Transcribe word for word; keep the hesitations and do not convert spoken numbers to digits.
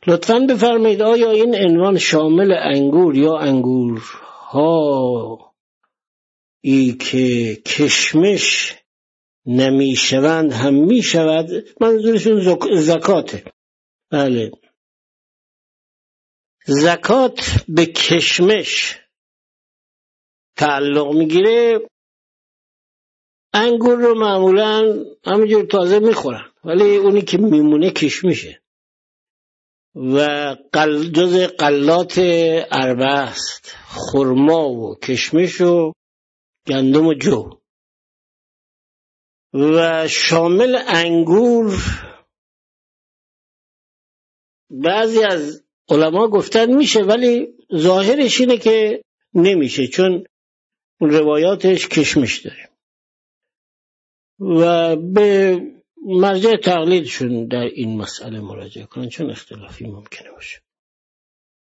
لطفاً بفرمایید آیا این عنوان شامل انگور یا انگورها ای که کشمش نمی شوند هم می شود؟ منظورشون زک... زکاته. بله، زکات به کشمش تعلق میگیره. انگور رو معمولا همینجور تازه میخورن، ولی اونی که میمونه کشمشه و قل... جز غلات اربعه است: خرما و کشمش و گندم و جو. و شامل انگور بعضی از علما گفتن میشه، ولی ظاهرش اینه که نمیشه، چون اون روایاتش کشمش داره و به مرجع تقلیدشون در این مسئله مراجعه کنن، چون اختلافی ممکنه باشه.